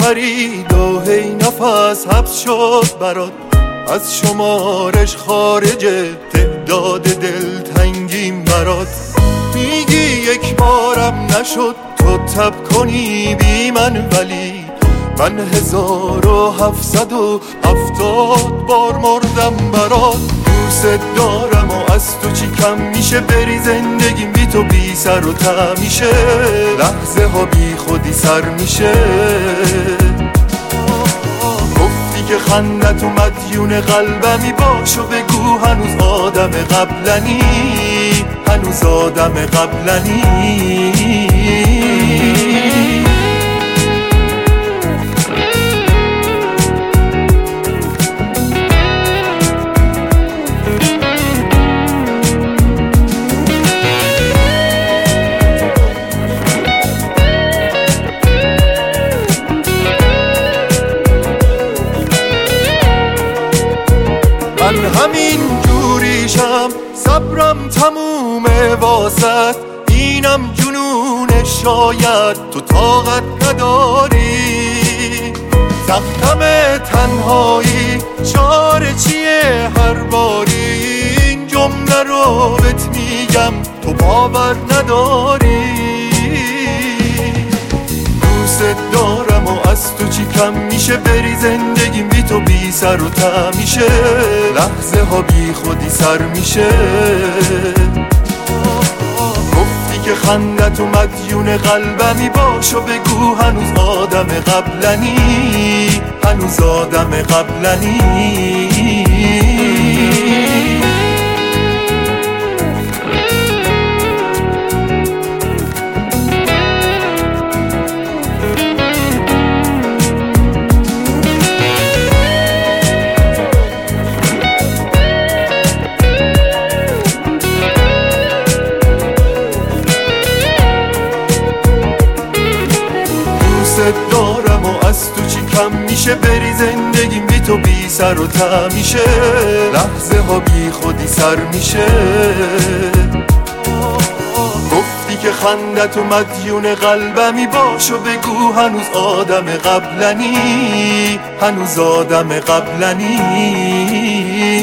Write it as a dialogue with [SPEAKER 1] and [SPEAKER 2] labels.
[SPEAKER 1] پرید و هی نفس حبس شد برات، از شمارش خارجه تعداد دلتنگیم برات. میگی یک بارم نشد تو تب کنی بی من، ولی من 1770 بار مردم برات. دوست دارم و از تو چی کم میشه، بری زندگیم بی تو بی سر و ته میشه، لحظه ها بی خودی سر میشه. گفتی که خندت و مدیون قلبمی، باش و بگو هنوز آدم قبلنی، هنوز آدم قبلنی. من همین جوریشم، صبرم تمومه واسط، اینم جنونه شاید تو طاقت نداری. سختم تنهایی چاره چیه هر باری، این جمله رو بهت میگم تو باور نداری. دوست دارم و از تو چی کم میشه، بری زندگیم بی تو بی سر و ته میشه، لحظه ها بی خودی سر میشه. گفتی که خندت و مدیون قلبمی، باش و بگو هنوز آدم قبلنی، هنوز آدم قبلنی. دارم و از تو چی کم میشه، بری زندگیم بی تو بی سر و ته میشه، لحظه ها بی خودی سر میشه. گفتی که خندت و مدیون قلبمی، باش و بگو هنوز آدم قبلنی، هنوز آدم قبلنی.